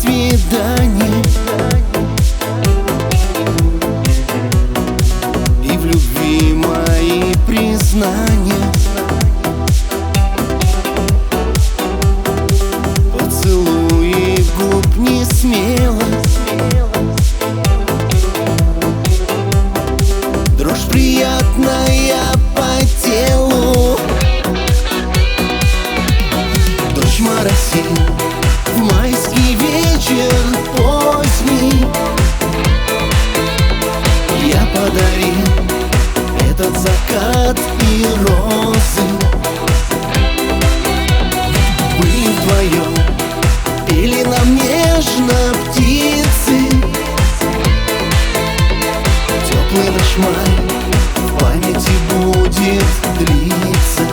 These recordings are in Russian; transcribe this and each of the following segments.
свиданий и в любви мои признания. Поцелуи губ не смело, дрожь приятная по телу. Дождь моросил в майский вечер поздний. Я подарил этот закат и розы. Мы вдвоем пели нам нежно птицы. Теплый наш май в памяти будет длиться.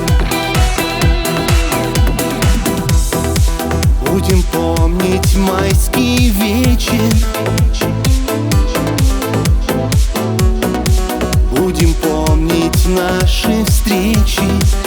Будем помнить майский вечер, будем помнить наши встречи.